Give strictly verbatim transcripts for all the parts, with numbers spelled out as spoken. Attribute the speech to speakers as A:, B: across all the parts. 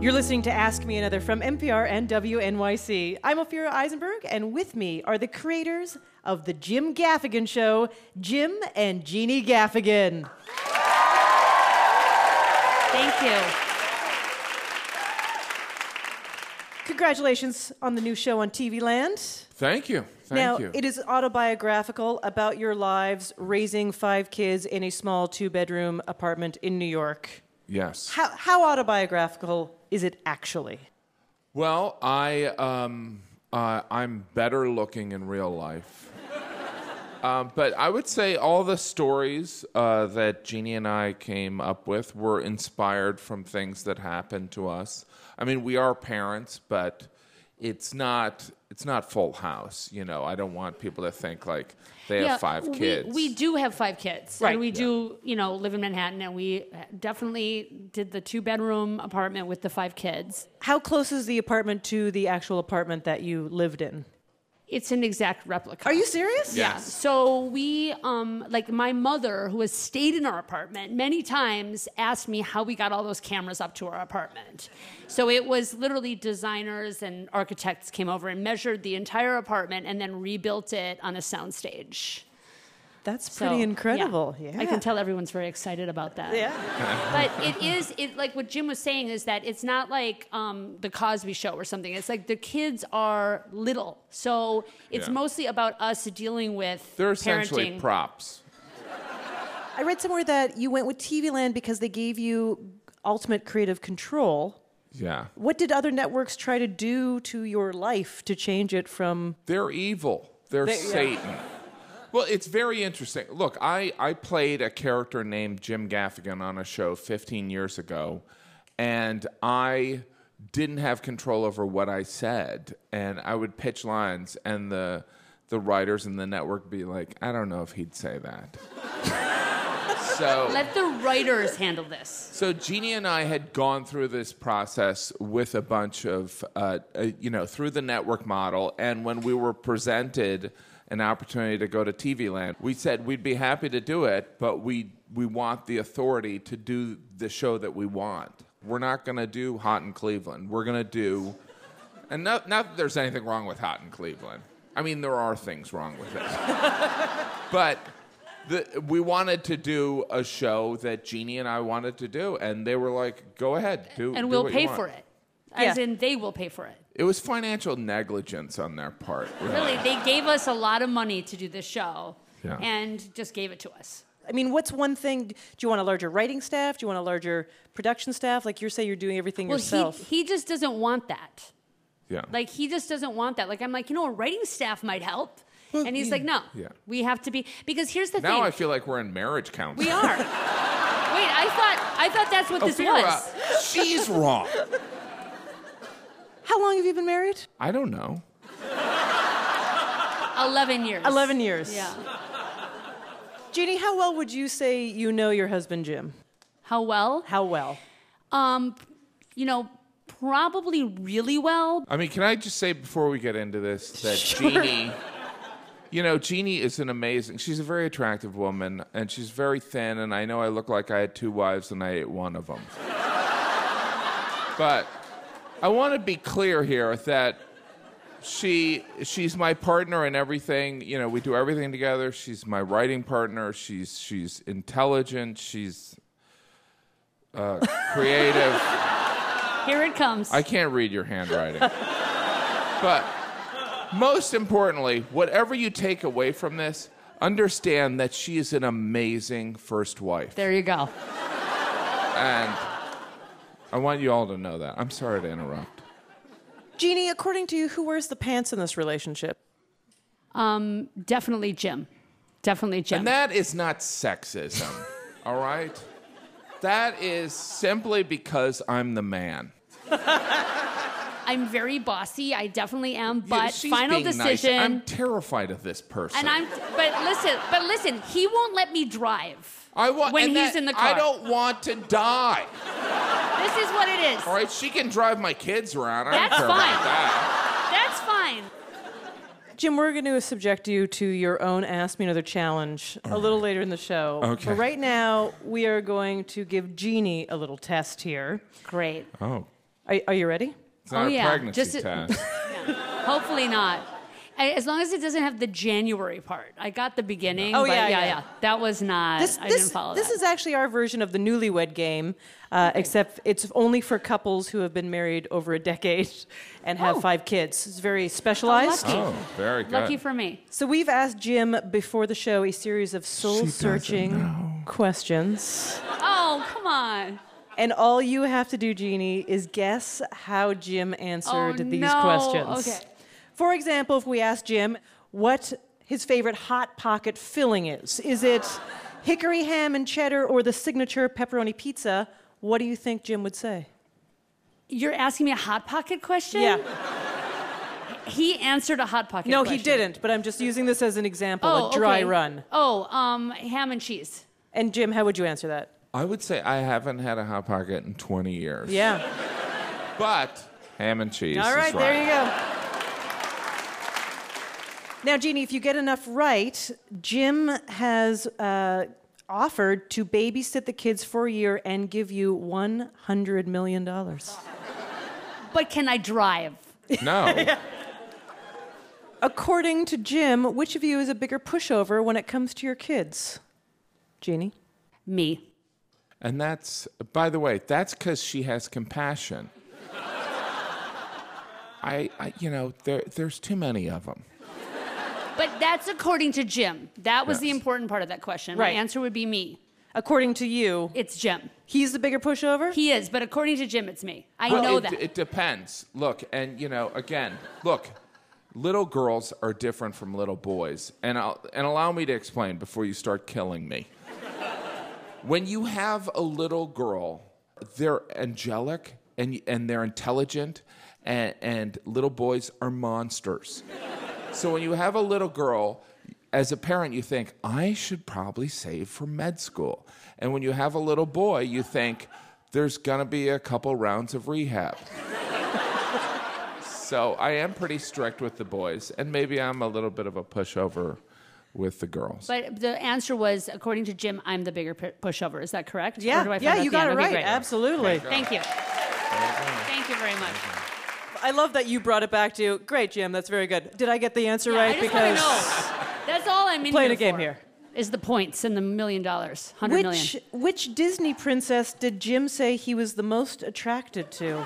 A: You're listening to Ask Me Another from N P R and W N Y C. I'm Ophira Eisenberg, and with me are the creators of The Jim Gaffigan Show, Jim and Jeannie Gaffigan.
B: Thank you.
A: Congratulations on the new show on T V Land.
C: Thank you. Thank
A: now,
C: you.
A: it is autobiographical about your lives raising five kids in a small two-bedroom apartment in New York.
C: Yes.
A: How, how autobiographical is it actually?
C: Well, I um, uh, I'm better looking in real life, um, but I would say all the stories uh, that Jeannie and I came up with were inspired from things that happened to us. I mean, we are parents, but it's not it's not Full House. You know, I don't want people to think like they
B: yeah,
C: have five
B: we,
C: kids.
B: We do have five kids.
A: Right.
B: And we
A: Yeah.
B: do, you know, live in Manhattan, and we definitely did the two-bedroom apartment with the five kids.
A: How close is the apartment to the actual apartment that you lived in?
B: It's an exact replica.
A: Are you serious?
B: Yeah.
C: Yes.
B: So we, um, like my mother, who has stayed in our apartment many times, asked me how we got all those cameras up to our apartment. So it was literally designers and architects came over and measured the entire apartment and then rebuilt it on a soundstage.
A: That's
B: So,
A: pretty incredible. Yeah.
B: I can tell everyone's very excited about that.
A: Yeah.
B: But it is, it like what Jim was saying is that it's not like um, the Cosby Show or something. It's like the kids are little. So it's
C: Yeah.
B: mostly about us dealing with
C: They're essentially
B: parenting.
C: props.
A: I read somewhere that you went with T V Land because they gave you ultimate creative control.
C: Yeah.
A: What did other networks try to do to your life to change it from...
C: They're evil. They're
A: They- yeah.
C: Satan. Well, it's very interesting. Look, I, I played a character named Jim Gaffigan on a show fifteen years ago, and I didn't have control over what I said. And I would pitch lines, and the the writers in the network would be like, I don't know if he'd say that. so...
B: Let the writers handle this.
C: So Jeannie and I had gone through this process with a bunch of, uh, uh, you know, through the network model, and when we were presented an opportunity to go to T V Land, we said we'd be happy to do it, but we we want the authority to do the show that we want. We're not going to do Hot in Cleveland. We're going to do, and not, not that there's anything wrong with Hot in Cleveland. I mean, there are things wrong with it. But the, we wanted to do a show that Jeannie and I wanted to do, and they were like, go ahead, do
B: And
C: do
B: we'll
C: what
B: pay
C: you want.
B: for it. As
A: Yeah.
B: in, they will pay for it.
C: It was financial negligence on their part.
B: Really, they gave us a lot of money to do this show
C: Yeah.
B: and just gave it to us.
A: I mean, what's one thing... Do you want a larger writing staff? Do you want a larger production staff? Like you say, you're doing everything
B: Well,
A: yourself.
B: he, he just doesn't want that.
C: Yeah.
B: Like, he just doesn't want that. Like, I'm like, you know, a writing staff might help. And he's like, no,
C: Yeah.
B: we have to be... Because here's the
C: now
B: thing.
C: I feel like we're in marriage counseling.
B: We are. Wait, I thought I thought that's what this
C: Ophira,
B: was.
C: she's wrong.
A: How long have you been married?
C: I don't know.
B: Eleven years.
A: eleven years.
B: Yeah.
A: Jeannie, how well would you say you know your husband, Jim?
B: How well?
A: How well?
B: Um, you know, probably really well.
C: I mean, can I just say before we get into this that
A: Sure.
C: Jeannie, you know, Jeannie is an amazing, she's a very attractive woman, and she's very thin, and I know I look like I had two wives and I ate one of them. But I want to be clear here that she she's my partner in everything. You know, we do everything together. She's my writing partner. She's she's intelligent. She's uh, creative.
B: Here it comes.
C: I can't read your handwriting. But most importantly, whatever you take away from this, understand that she is an amazing first wife.
B: There you go.
C: And I want you all to know that. I'm sorry to interrupt.
A: Jeannie, according to you, who wears the pants in this relationship?
B: Um, definitely Jim. Definitely Jim.
C: And that is not sexism, all right? That is simply because I'm the man.
B: I'm very bossy. I definitely am.
C: You-
B: But
C: she's
B: final
C: being nice.
B: decision.
C: I'm terrified of this person.
B: and I'm. But listen. But listen. He won't let me drive.
C: I want,
B: when
C: and
B: he's
C: that-
B: in the car.
C: I don't want to die.
B: This is what it is.
C: All right, she can drive my kids around. I
B: That's
C: don't care
B: fine.
C: about that.
B: That's fine.
A: Jim, we're going to subject you to your own Ask Me Another challenge a little later in the show.
C: Okay.
A: But right now, we are going to give Jeannie a little test here.
B: Great.
C: Oh.
A: Are, are you ready?
C: It's not
B: Oh,
C: a
B: yeah.
C: pregnancy
B: Just a-
C: test.
B: Hopefully not. As long as it doesn't have the January part. I got the beginning.
A: Oh,
B: but
A: yeah,
B: yeah,
A: yeah.
B: yeah. That was not.
A: This,
B: I
A: this,
B: didn't follow
A: this
B: that.
A: is actually our version of the newlywed game, uh, except it's only for couples who have been married over a decade and have
B: Oh.
A: five kids. It's very specialized.
B: lucky.
C: Oh, very good.
B: Lucky for me.
A: So we've asked Jim before the show a series of soul-searching questions.
B: Oh, come on.
A: And all you have to do, Jeannie, is guess how Jim answered
B: Oh,
A: these
B: no.
A: questions.
B: Okay.
A: For example, if we ask Jim what his favorite Hot Pocket filling is, is it hickory ham and cheddar or the signature pepperoni pizza? What do you think Jim would say?
B: You're asking me a Hot Pocket question?
A: Yeah.
B: He answered a Hot Pocket
A: No,
B: question.
A: he didn't, but I'm just using this as an example,
B: Oh,
A: a dry
B: okay.
A: run.
B: Oh, um, ham and cheese.
A: And Jim, how would you answer that?
C: I would say I haven't had a Hot Pocket in twenty years.
A: Yeah.
C: But ham and cheese.
A: All right,
C: is
A: there you go. Now, Jeannie, if you get enough right, Jim has uh, offered to babysit the kids for a year and give you one hundred million dollars.
B: But can I drive?
C: No.
A: According to Jim, which of you is a bigger pushover when it comes to your kids? Jeannie?
B: Me.
C: And that's, by the way, that's because she has compassion. I, I, you know, there, there's too many of them.
B: But that's according to Jim. That was the
C: Yes.
B: important part of that question.
A: Right.
B: My answer would be me.
A: According to you,
B: It's Jim.
A: he's the bigger pushover?
B: He is, but according to Jim, it's me. I
C: Well,
B: know
C: it,
B: that.
C: It depends. Look, and you know, again, look, little girls are different from little boys, and I'll, and allow me to explain before you start killing me. When you have a little girl, they're angelic and and they're intelligent, and, and little boys are monsters. So when you have a little girl, as a parent, you think, I should probably save for med school. And when you have a little boy, you think, there's going to be a couple rounds of rehab. So I am pretty strict with the boys, and maybe I'm a little bit of a pushover with the girls.
B: But the answer was, according to Jim, I'm the bigger pu- pushover. Is that correct? Or
A: Yeah,
B: do I find
A: yeah,
B: out
A: you
B: the
A: got
B: end?
A: it
B: Okay,
A: right.
B: great.
A: Absolutely.
B: Thank you. Thank you very much.
A: I love that you brought it back to, great, Jim, that's very good. Did I get the answer
B: Yeah,
A: right?
B: I just want to know. That's all I'm in
A: Playing
B: here
A: a game
B: for,
A: here.
B: Is the points and the million dollars, hundred million.
A: Which, which Disney princess did Jim say he was the most attracted to?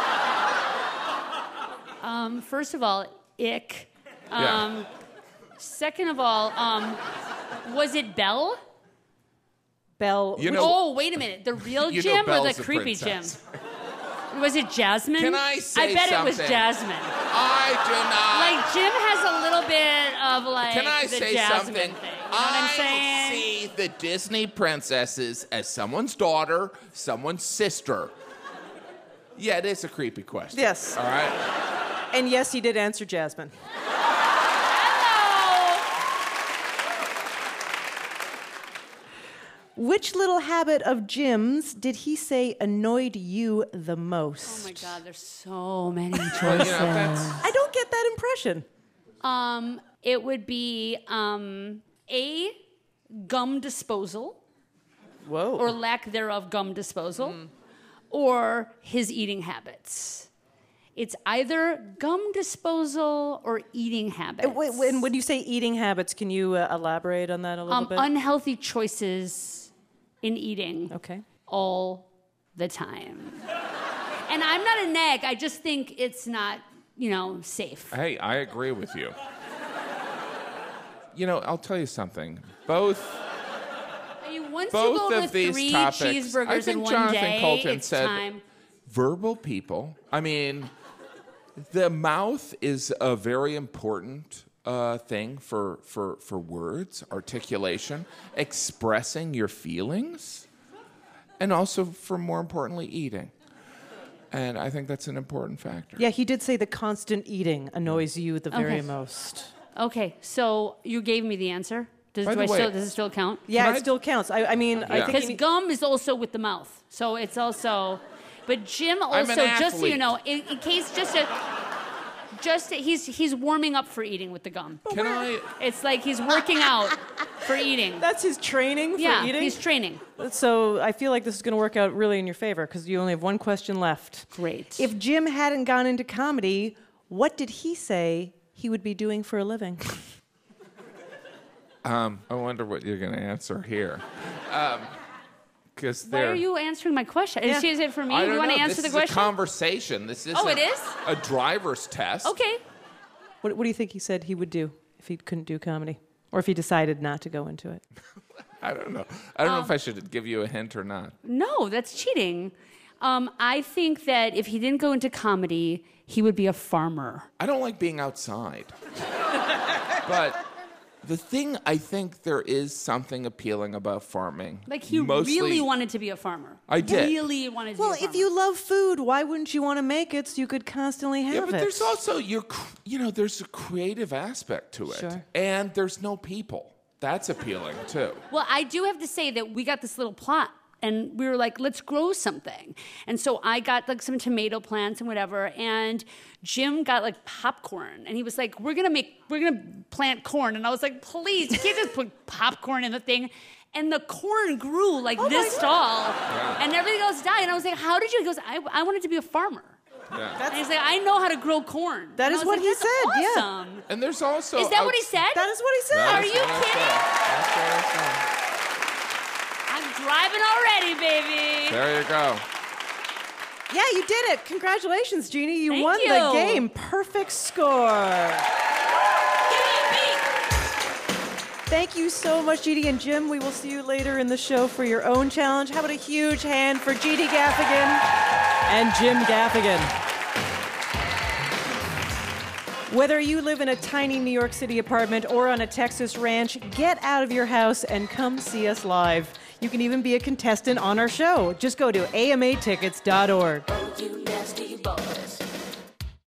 B: Um, first of all, ick. Um,
C: Yeah.
B: Second of all, um, was it Belle?
A: Belle.
C: You
A: which-
C: know-
B: Oh, wait a minute. The real
C: You know
B: Jim or
C: Belle's
B: the
C: a
B: creepy Jim?
C: princess.
B: Was it Jasmine?
C: Can I say
B: I bet it was
C: something?
B: Jasmine.
C: I do not.
B: Like Jim has a little bit of like
C: Can I
B: the
C: say
B: Jasmine
C: something?
B: thing. You know what I'm
C: I
B: saying?
C: see the Disney princesses as someone's daughter, someone's sister. Yeah, it is a creepy question.
A: Yes.
C: All right.
A: And yes, he did answer Jasmine. Which little habit of Jim's did he say annoyed you the most?
B: Oh my God, there's so many
C: Well,
B: choices.
C: you know, that's,
A: I don't get that impression.
B: Um, it would be um, A, gum disposal,
A: Whoa.
B: or lack thereof gum disposal, or his eating habits. It's either gum disposal or eating habits.
A: And wait, when, when you say eating habits, can you uh, elaborate on that a little
B: um,
A: bit?
B: unhealthy choices in eating
A: Okay.
B: all the time. And I'm not a neg. I just think it's not, you know, safe.
C: hey, I agree with you. You know, I'll tell you something. Both
B: I mean, once
C: both
B: you go
C: of
B: to
C: these
B: three
C: topics,
B: cheeseburgers
C: I think
B: in one
C: Jonathan
B: day,
C: Colton
B: it's
C: said
B: time.
C: verbal people. I mean, the mouth is a very important uh, thing for, for, for words, articulation, expressing your feelings, and also, for more importantly, eating. And I think that's an important factor.
A: Yeah, he did say the constant eating annoys you the very
B: Okay.
A: most.
B: Okay, so you gave me the answer. Does,
C: By
B: do
C: the
B: I
C: way-
B: still, does it still count?
A: Yeah,
C: Can
A: it
C: I-
A: still counts. I, I mean, I
C: Yeah.
A: think
B: Because
A: you need-
B: gum is also with the mouth. So it's also, but Jim
C: I'm
B: also,
C: an
B: just so you
C: athlete.
B: know, in, in case just a, Just he's he's warming up for eating with the gum.
C: Can I?
B: It's like he's working out for eating.
A: That's his training for
B: yeah,
A: eating?
B: he's training.
A: So I feel like this is going to work out really in your favor because you only have one question left.
B: Great.
A: If Jim hadn't gone into comedy, what did he say he would be doing for a living?
C: Um, I wonder what you're going to answer here. Um, Because
B: Why are you answering my question?
A: Yeah.
B: Is, is it for me?
C: I
B: You
C: don't
B: want
C: know.
B: to answer
C: this
B: the
C: is
B: question?
C: a conversation. This is
B: Oh, it is?
C: a driver's test.
B: Okay.
A: What, what do you think he said he would do if he couldn't do comedy? Or if he decided not to go into it?
C: I don't know. I don't
B: Um,
C: know if I should give you a hint or not.
B: No, that's cheating. Um, I think that if he didn't go into comedy, he would be a farmer.
C: I don't like being outside. But the thing, I think there is something appealing about farming.
B: Like he
C: Mostly,
B: really wanted to be a farmer.
C: I did.
B: Really wanted to
A: Well,
B: be a farmer.
A: if you love food, why wouldn't you want to make it so you could constantly have
C: Yeah, but
A: it?
C: there's also your, cr- you know, there's a creative aspect to it,
A: Sure.
C: and there's no people. That's appealing too.
B: Well, I do have to say that we got this little plot. And we were like, let's grow something. And so I got like some tomato plants and whatever. And Jim got like popcorn. And he was like, we're gonna make, we're gonna plant corn. And I was like, please, you can't just put popcorn in the thing. And the corn grew like
A: Oh
B: this tall. And everything else died. And I was like, how did you? He goes, I, I wanted to be a farmer.
C: Yeah.
B: And he's like, I know how to grow corn.
A: That
B: And
A: is
B: I was
A: what
B: like,
A: he
B: that's
A: said, yeah.
B: awesome.
C: And there's also
B: Is that what he
C: outs-
B: said?
A: That is what he said.
C: That
B: Are
C: is
B: you
C: what I
B: kidding?
C: said. That's what I said.
B: I'm driving already, baby.
C: There you go.
A: Yeah, you did it. Congratulations, Jeannie. You
B: Thank
A: won
B: you.
A: the game. Perfect score. Thank you so much, Jeannie and Jim. We will see you later in the show for your own challenge. How about a huge hand for Jeannie Gaffigan and Jim Gaffigan? Whether you live in a tiny New York City apartment or on a Texas ranch, get out of your house and come see us live. You can even be a contestant on our show. Just go to A M A tickets dot org.